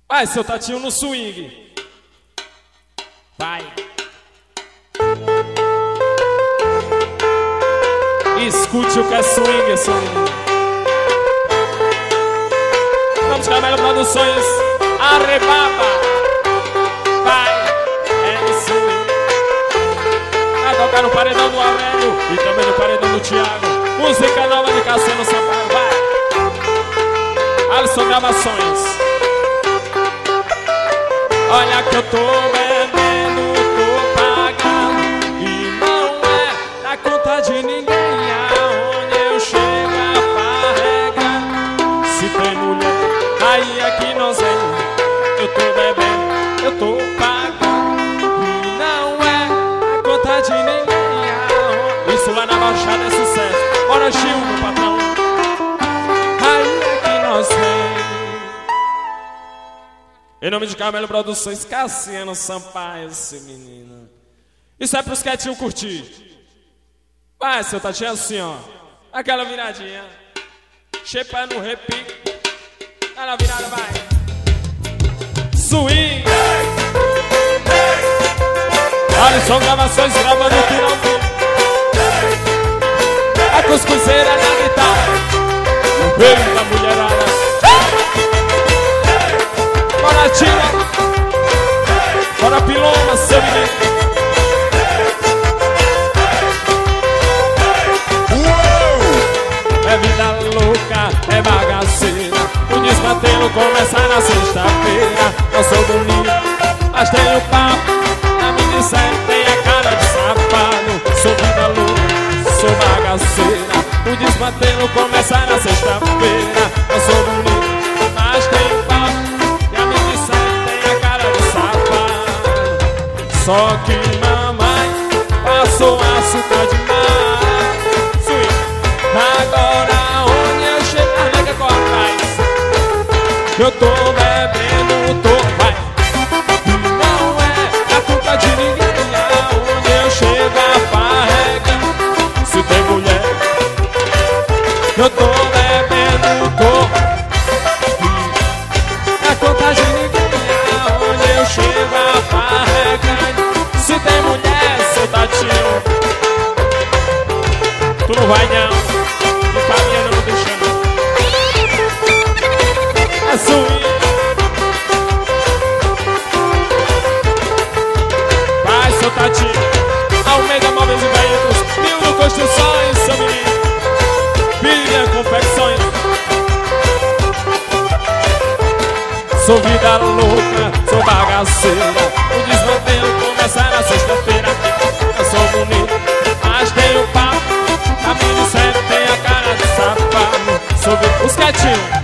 Vai, seu Tatinho no swing. Vai. Escute o que é swing, seu menino. Vamos de Camelo Produções. Arrebaba. Vai. É swing. Vai tocar no paredão do Aurélio e também no paredão do Thiago. Música nova de Cassiano Sampaio. Vai. Alisson Gravações. Olha que eu tô bebendo, tô pagando e não é na conta de ninguém. Aonde eu chego a farregar. Se tem mulher, aí é que nós é. Eu tô bebendo, eu tô pagando e não é na conta de ninguém. Aonde... Isso lá na Baixada é sucesso. Bora, Gil, meu patrão. Aí é que nós vem. Em nome de Camelo Produções, Cassiano Sampaio, seu menino. Isso é pros quietinhos curtir. Vai, seu Tatinho, assim, ó. Aquela viradinha. Chepa no repique. Aquela virada, vai. Swing. Alisson Gravações, gravando o final. A cuscuzeira na guitarra. O beijo da mulherada. Bora, tira. Bora, piloma, seu menino. É vida louca, é bagaceira. O desmantelo começa na sexta-feira. Eu sou bonito, mas tenho papo. Na minissérie tem a cara de safado. Sou vida louca, sou bagaceira. O desmantelo começa na sexta-feira. Eu sou bonito, mas tenho papo. Só que mamãe passou açúcar demais. Swing. Agora onde eu chego, a nega corre atrás. Eu tô bebendo, tô, vai. Não é a culpa de ninguém. Aonde eu chego a farrega. Se tem mulher, eu tô bebendo, tô. A culpa de ninguém. Aonde eu chego a farrega. Se tem mulher, seu Tatinho, tu não vai não. E caminhando não deixando. É swing. Vai, seu Tatinho. Almeida Móveis e Veículos. Mildo Construções, seu menino. Bíblia Confecções. Sou vida louca, sou bagaceira. O desmantelo começa na sexta-feira. Eu sou bonito, mas tenho papo. A minissérie tem a cara de safado. Sou vida... Os quietinhos.